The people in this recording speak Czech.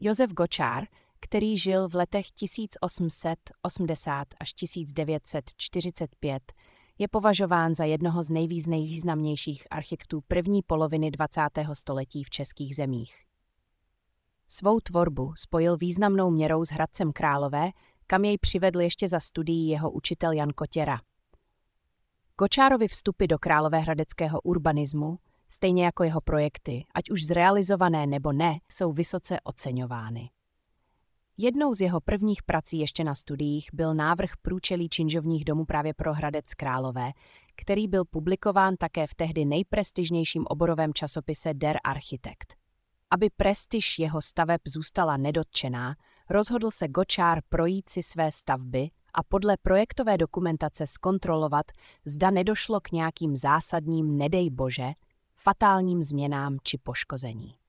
Josef Gočár, který žil v letech 1880 až 1945, je považován za jednoho z nejvýznamnějších architektů první poloviny 20. století v českých zemích. Svou tvorbu spojil významnou měrou s Hradcem Králové, kam jej přivedl ještě za studií jeho učitel Jan Kotěra. Gočárovy vstupy do královéhradeckého urbanismu, stejně jako jeho projekty, ať už zrealizované nebo ne, jsou vysoce oceňovány. Jednou z jeho prvních prací ještě na studiích byl návrh průčelí činžovních domů právě pro Hradec Králové, který byl publikován také v tehdy nejprestižnějším oborovém časopise Der Architekt. Aby prestiž jeho staveb zůstala nedotčená, rozhodl se Gočár projít si své stavby a podle projektové dokumentace zkontrolovat, zda nedošlo k nějakým zásadním, nedej bože, fatálním změnám či poškození.